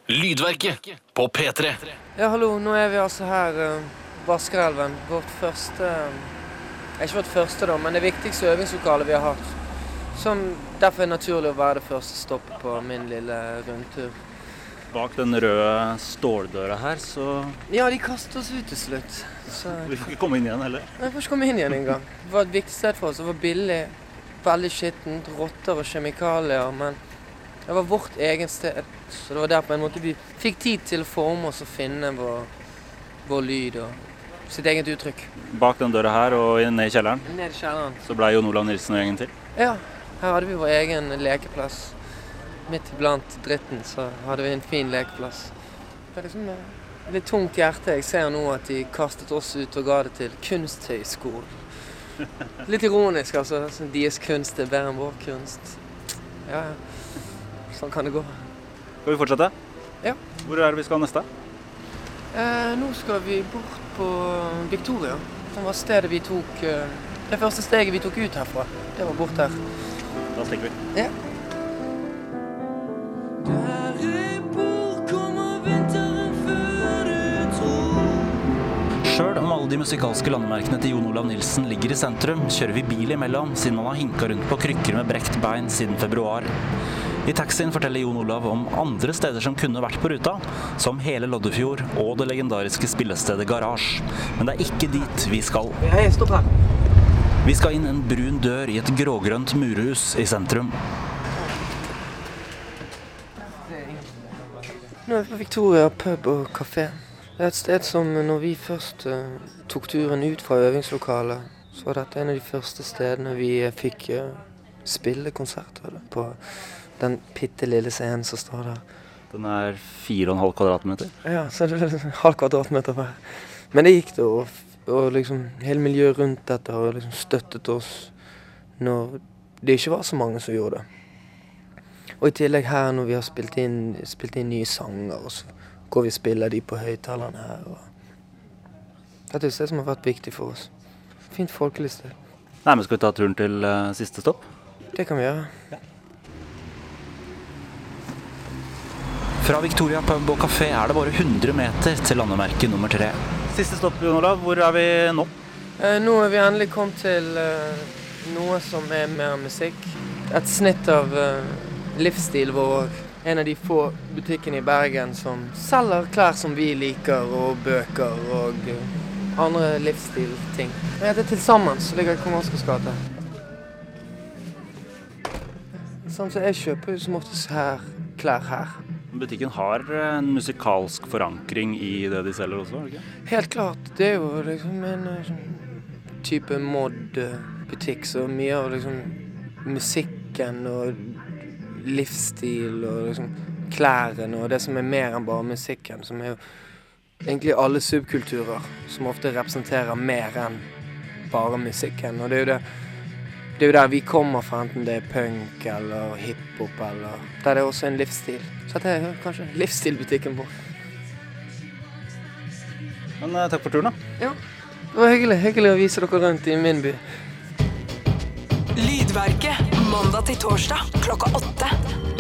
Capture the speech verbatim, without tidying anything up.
Lydverket på P tre. Ja, hallo, nå er vi altså her, uh, Vaskerelven, vårt første, uh, ikke vårt første da, men det viktigste øvingslokale vi har hatt. Som derfor er naturlig å være det første stoppet på min lille rundtur. Bak den røde ståldøra her, så... Ja, de kastet oss ut til slutt. Så... Vi får ikke komme inn igjen heller. Nei, vi får ikke komme inn igjen en gang. Det var et viktig sted for oss, det var billig, veldig skittent, rotter og kjemikalier, men det var vårt egen sted. Så det var der på en måte vi fikk tid til å forme oss og finne vår, vår lyd og sitt eget uttrykk. Bak den døra her og ned i kjelleren, Ned i kjelleren. så ble Jon Olav Nilsen og gjengen til. Ja, her hadde vi vår egen lekeplass. Midt blant dritten så hadde vi en fin lekeplass. Det er liksom eh, litt tungt hjerte. Jeg ser nå at de kastet oss ut og ga det til Kunsthøgskolen. Litt ironisk, altså. Deres kunst er bedre enn vår kunst. Ja, ja. Sånn kan det gå. Skal vi fortsette? Ja. Hvor er det vi skal neste? Eh, nå skal vi bort på Victoria. Det var stedet vi tok... Eh, det første steget vi tok ut herfra. Det var bort her. Da stikker vi. Ja. Selv om alle de musikalske landemerkene til Jon Olav Nilsen ligger i sentrum, kjører vi bil imellom, siden han har hinket rundt på krykker med brekt bein siden februar. I taxien forteller Jon Olav om andre steder som kunne vært på ruta, som hele Loddefjord og det legendariske spillestedet Garage. Men det er ikke dit vi skal. Hei, stopp her. Vi skal inn en brun dør i et grågrønt murhus i sentrum. Nå er vi på Victoria pub og kafé. Det er et sted som når vi først uh, tok turen ut fra øvingslokalet, så var dette en av de første stedene vi fikk uh, spille konserter på den pittelille scenen som står der. Den er fire og en halv kvadratmeter. Ja, så det er en halv kvadratmeter hver. Men det gikk det, og, og liksom hele miljøet rundt dette har liksom støttet oss når det ikke var så mange som gjorde det. Og i tillegg her når vi har spilt inn, spilt inn nye sanger, og så går vi og spiller de på høyttalerne her. Og dette er et sted som har vært viktig for oss. Fint folkelig sted. Nei, men skal vi ta turen til uh, siste stopp? Det kan vi gjøre. Ja. Fra Victoria pub og kafé er det bare hundre meter til landemerke nummer tre. Siste stopp, Jon Olav. Hvor er vi nå? Eh, nå er vi endelig kommet til eh, noe som er mer musikk. Et snitt av eh, livsstil vår. En av de få butikkene i Bergen som selger klær som vi liker, og bøker og uh, andre livsstilting. Det heter Tilsammen, så ligger i Kong Oscars gate. Sånn så jeg kjøper jo som oftest her, klær her. Butikken har en musikalsk forankring i det de selger også, er det ikke? Helt klart, det er jo liksom en uh, sånn type mod-butikk, så mye av liksom musikken og livsstil og liksom klærne og det som er mer enn bare musikken, som er jo egentlig alle subkulturer som ofte representerer mer enn bare musikken, og det er jo det det er jo der vi kommer fra, enten det er punk eller hiphop eller der er det også en livsstil, så det er kanskje livsstilbutikken vår. Men uh, takk for turen da. Ja, det var hyggelig, hyggelig å vise dere rundt i min by. Lydverket, mandag til torsdag, klokka åtte.